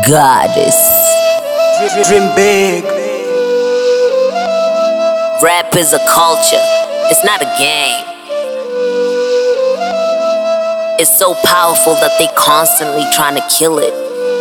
Goddess. Dream big. Rap is a culture, it's not a game. It's so powerful that they constantly trying to kill it.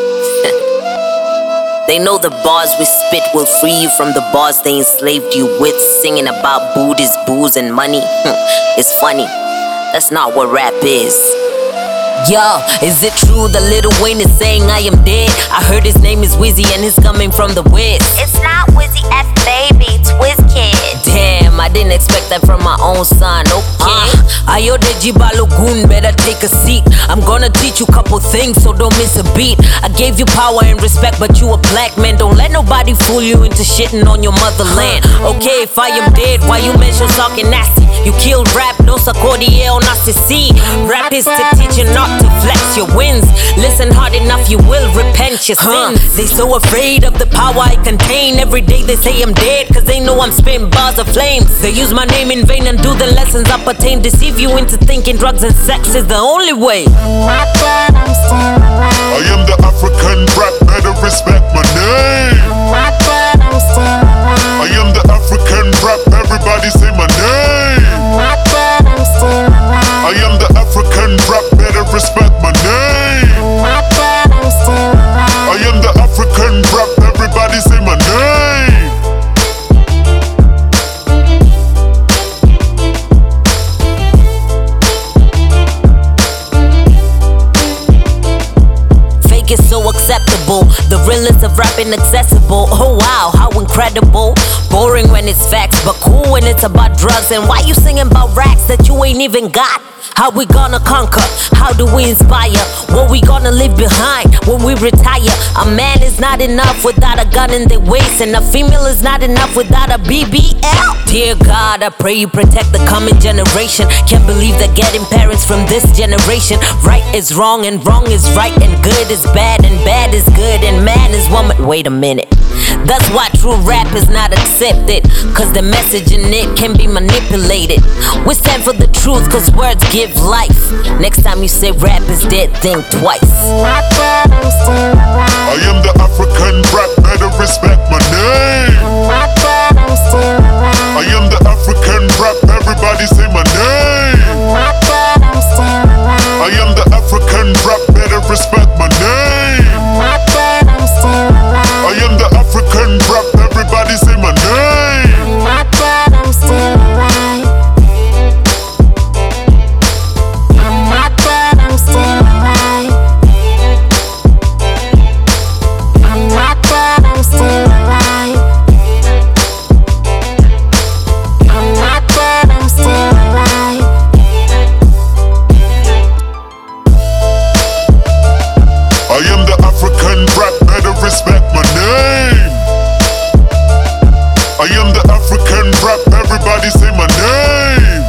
They know the bars we spit will free you from the bars they enslaved you with. Singing about booties, booze, and money. It's funny, that's not what rap is. Yo, is it true that Lil Wayne is saying I am dead? I heard his name is Wizzy and he's coming from the West. It's not Wizzy F baby, it's WizKid. Damn, I didn't expect that from my own son, okay. Ayo Deji Balogun, better take a seat. I'm gonna teach you couple things, so don't miss a beat. I gave you power and respect, but you a black man. Don't let nobody fool you into shitting on your motherland. Okay, if I am dead, why you mention talking nasty? You killed rap, no sakodi o nasisi. Rap is to teach you not to flex your wins. Listen hard enough, you will repent your sins. They so afraid of the power I contain. Every day they say I'm dead, cause they know I'm spitting bars of flames. They use my name in vain and do the lessons I pertain. Deceive you into thinking drugs and sex is the only way. Not dead, I'm still alive. I am the African rap, better respect my name. Not dead, I'm still alive. I am the African rap, everybody say my name. Not dead, I'm still alive. I am the African rap, better respect my name. Not dead, I'm still alive. I am the African rap, everybody say my name. Fake is so acceptable, the realest of rap inaccessible. Oh wow, how incredible. Boring when it's facts, but cool when it's about drugs. And why you singing about racks that you ain't even got? How we gonna conquer? How do we inspire? What we gonna leave behind when we retire? A man is not enough without a gun in their waist, and a female is not enough without a BBL. Dear God, I pray you protect the coming generation. Can't believe they're getting parents from this generation. Right is wrong and wrong is right, and good is bad and bad is good, and man is woman. Wait a minute. That's why true rap is not accepted, cause the message in it can be manipulated. We stand for the truth, cause words give life. Next time you say rap is dead, think twice. Not dead, I'm still alive. I am the African rap, better respect my name. Not dead, I'm still alive. I am the African rap, everybody say my name. Not dead, I'm still alive. I am the African rap, better respect my name. Not dead, I'm still alive. I am the African rap, everybody say my name. Not dead, I'm still alive. I'm not dead, I'm still alive. I'm not dead, I'm still alive. I'm not dead, I'm still alive. I am the African rap, better respect my name. I am the African rap, everybody say my name.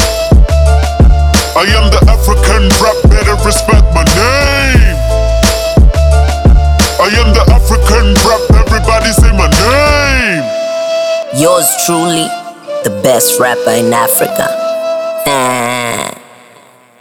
I am the African rap, better respect my name. I am the African rap, everybody say my name. Yours truly, the best rapper in Africa.